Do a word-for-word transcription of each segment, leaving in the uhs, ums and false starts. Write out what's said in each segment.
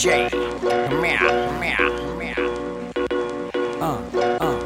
J. Meow, meow, meow. Uh, uh,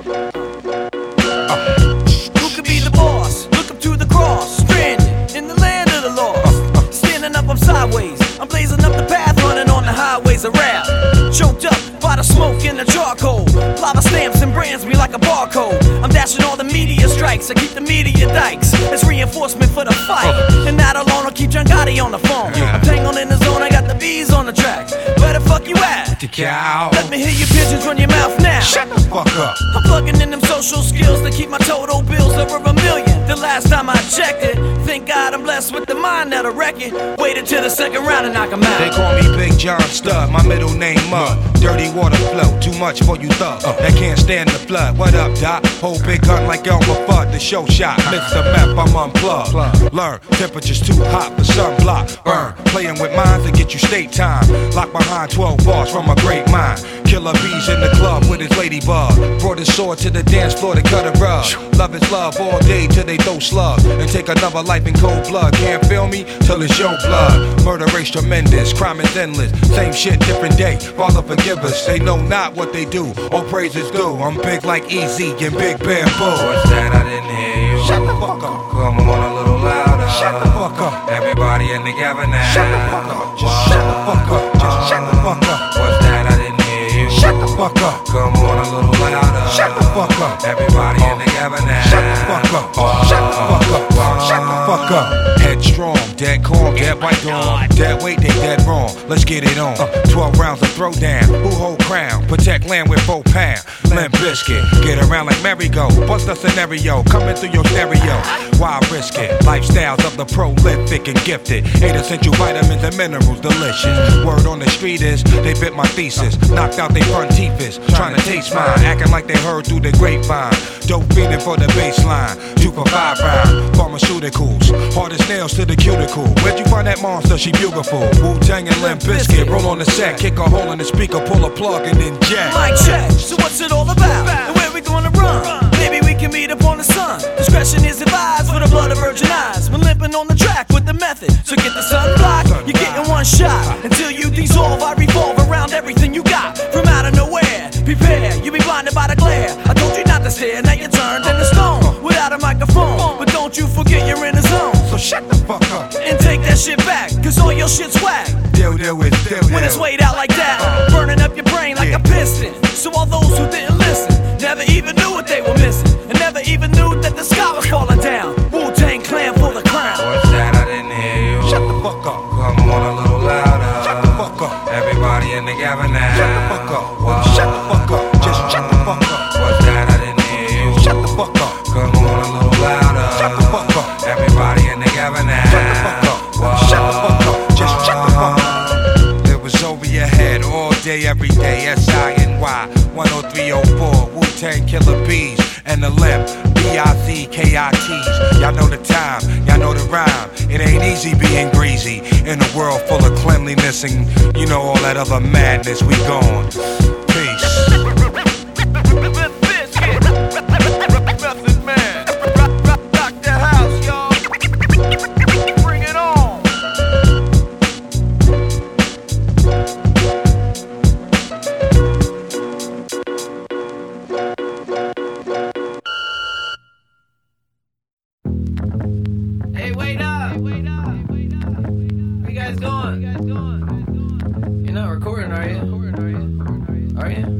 uh. Who could be the boss? Look up to the cross. Stranded in the land of the lost. Standing up, I'm sideways. I'm blazing up the path, running on the highways of rap. Choked up by the smoke and the charcoal. Lava stamps and brands me like a barcode. I'm dashing all the media strikes. I keep the media dikes. It's reinforcement for the fight. And not alone, I'll keep John Gotti on the phone. I'm tangled in the zone, I got the bees on the track. Where the fuck you at? The cow. Let me hear your pigeons run your mouth now. Shut the fuck up. I'm plugging in them social skills to keep my total bills over a million. The last time I checked it, thank God I'm blessed with the mind that'll wreck it. Waited till the second round and knock 'em out. They call me Big John Stud, my middle name Mud. Dirty water flow, too much for you thug uh. That can't stand the flood. What up, Doc? Hold big gun like Elmer Fudd, the show shot. Mister Meth, I'm unplugged. Learn, temperature's too hot for sunblock. Burn, playing with minds to get you state time. Locked behind twelve bars from a great mind. Killer bees in the club with his ladybug. Brought his sword to the dance floor to cut a rug. Love is love all day till they throw slugs and take another life in cold blood. Can't feel me till it's your blood. Murder race tremendous, crime is endless. Same shit, different day. Father forgive us. They know not what they do. All praise is due. I'm big like Easy and Big Bamboo. What's that? I didn't hear you. Shut the fuck up. Come on a little louder. Shut the fuck up. Everybody in the cabin now. Shut the fuck up. Just shut the fuck up. Just shut the fuck up. What's that? I didn't hear you. Shut the fuck up. Come on a little louder. Shut the fuck up. Everybody in the cabin now. Shut the fuck up. Shut the fuck up. Shut the fuck up. Headstrong, dead calm, dead white dawn. Dead weight, they dead wrong. Let's get it on. Uh, Twelve rounds of throwdown. Who hold crown? Protect land with four pound. Limp Biscuit, get around like merry-go. Bust a scenario, coming through your stereo. Why risk it? Lifestyles of the prolific and gifted. Eight essential vitamins and minerals, delicious. Word on the street is they bit my thesis. Knocked out they front teeth is trying to taste mine. Acting like they heard through the grapevine. Dope feeding for the baseline. Two for five round. Pharmaceuticals. Hardest nails to the cuticle. Where'd you find that monster? She beautiful. Wu-Tang and Limp Bizkit. Roll on the set, kick a hole in the speaker, pull a plug and then jack. Mic check. So what's it all about? And where we gonna run? Maybe we can meet up on the sun. Discretion is advised for the blood of virgin eyes. We're limping on the track with the method. So get the sunblock. You're getting one shot. Until you dissolve, I revolve around everything you got. From out of nowhere, prepare. You be blinded by the glare. I told you not to stare. Now you're turned into stone without a microphone. But don't you forget you're in the zone. So shut the fuck up and take that shit back, cause all your shit's whack. Deal, deal with, deal, deal. When it's weighed out like that, burning up your brain like a piston. So all those who didn't listen never even knew what they were missing, and never even knew that the sky was falling down. Wu-Tang Clan for the crown. What's that? I didn't hear you. Shut the fuck up. Come on a little louder. Shut the fuck up. Everybody in the cabin now. Shut the fuck up. Shut the fuck up. Just shut the fuck up. What's that? I didn't hear you. Shut the fuck up. Come on a little louder. Shut the fuck up. Everybody in the cabin now. Shut the fuck up. Shut the fuck up. Just shut the fuck up. It was over your head all day, every day. S I N Y one oh three oh four. Wu-Tang Killer Bees and the Limp. B I Z K I Ts. Y'all know the time. Y'all know the rhyme. It ain't easy being greasy in a world full of cleanliness and you know all that other madness. We gone. Peace. Hey, wait up! Wait up! Where you guys going? You're not recording, are you? Are you?